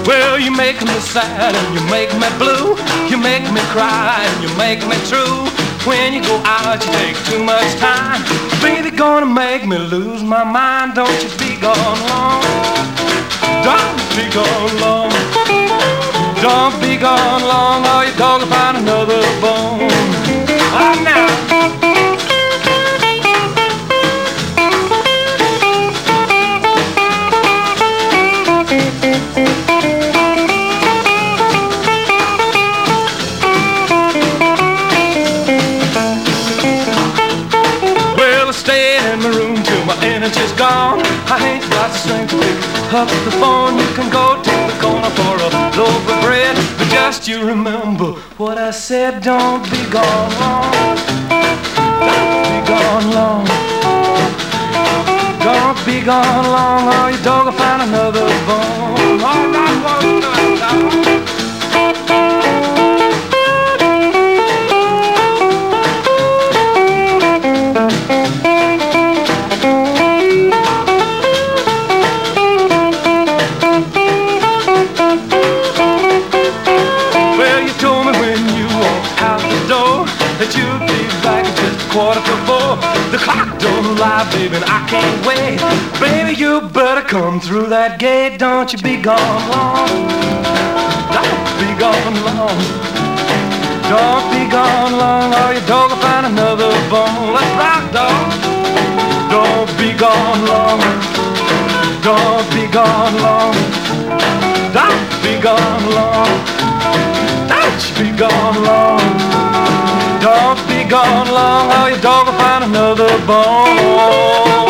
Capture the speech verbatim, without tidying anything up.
Well, you make me sad and you make me blue. You make me cry and you make me true. When you go out, you take too much time. Baby, gonna make me lose my mind. Don't you be gone long. Don't be gone long. Don't be gone long, or your dog will find another bone. Oh, now. Well, I stayed in my room till my energy's gone. I ain't got the strength to pick up the phone. You can go to the corner for a loaf of bread, but just you remember what I said. Don't be gone long. Don't be gone long. Don't be gone long, or your dog will find another bone. Oh, not one time. That you'll be back at just a quarter to four. The clock don't lie, baby, and I can't wait. Baby, you better come through that gate. Don't you be gone long. Don't be gone long. Don't be gone long, or your dog will find another bone. Let's rock, dog. Don't be gone long. Don't be gone long. Don't be gone long. Don't you be gone long. Don't be gone long, or your dog will find another bone.